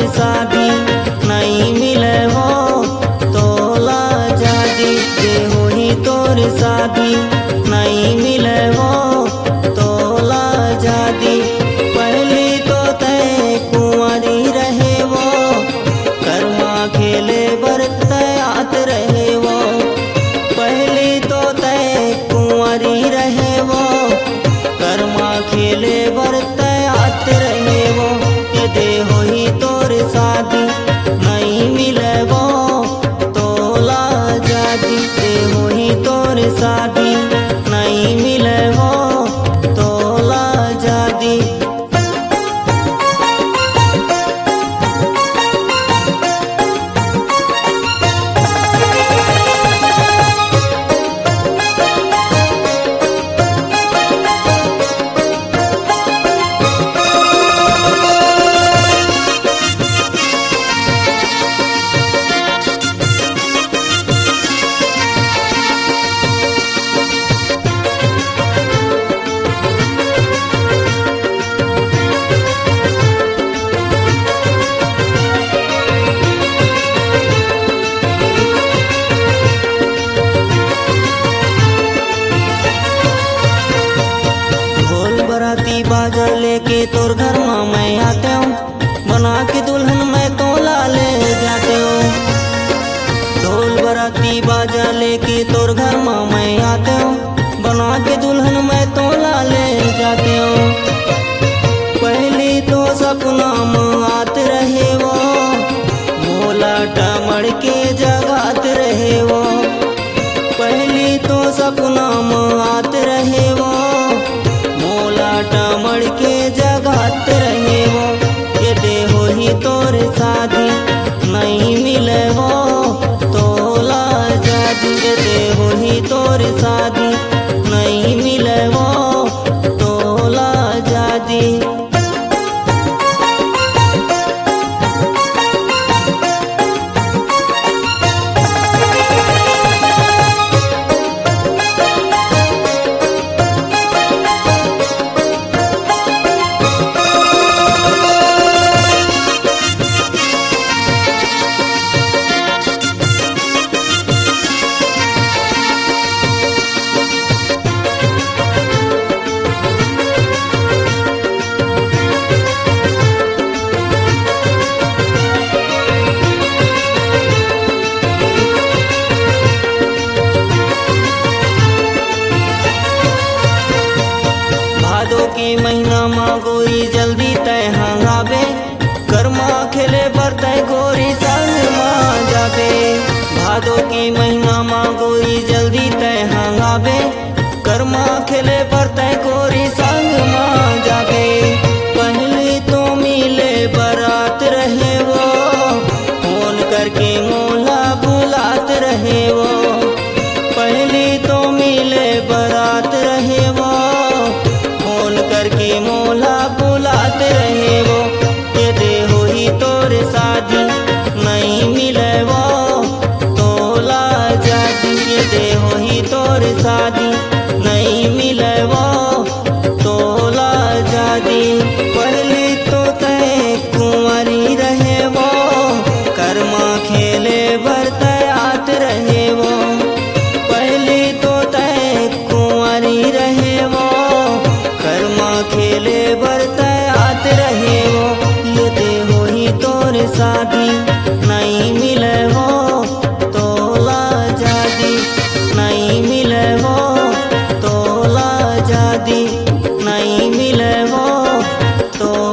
शादी नहीं मिले हो तोला जादी जे होही तोर शादी नहीं मिले हो तोला जादी। पहली तो तय कुंवारी रहे वो कर्मा खेले बरतयात रहे वो। पहली तो तय कुंवारी रहे वो कर्मा खेले बरतयात रहे वो। दे होही तोर शादी नहीं मिले वो तोला जादी दे होही तोर शादी नहीं मिले वो तोला जादी। बराती बाजा लेके तोर घर में मैं आते हूँ बना के दुल्हन मैं तोला ले जाते हूँ। ढोल बराती बाजा लेके तोर घर में मैं आते हूँ बना के दुल्हन मैं तोला ले जाते हूँ। पहली तो सपना में आते रहे वो भोला टमड़ के जगात रहे वो। पहली तो सपना में आते रहे वो टमड़ के जगात रहे वो। ये दे होही तोर शादी नहीं मिले वो तोला जादी ये दे होही तोर शादी नहीं मिले वो तोला जादी। भादो के महीना माँ गोरी जल्दी तय हंगाबे कर्मा खेले बरतय गोरी संग माँ जाबे। भादो के महीना माँ गोरी जल्दी तय हंगाबे कर्मा खेले बरतय गोरी संग माँ जाबे। पहले तो मिले बरात रहे वो फोन करके मोला बुलात रहे वो। पहले तो मिले बरात रहे वो करके मोला बुलात रहे वो। ये दे होही तोर शादी नहीं मिले वो तोला जादी ये दे होही तोर शादी नहीं मिले वो तोला जादी। पहली तो तय कुंवारी रहे वो कर्मा खेले बरतयात रहे वो। पहली तो तय कुंवारी रहे वो कर्मा खेले बरतयात रहे वो। ये दे होही तोर शादी नहीं मिले वो तोला जादी नहीं मिले वो तोला जादी नहीं मिले वो तो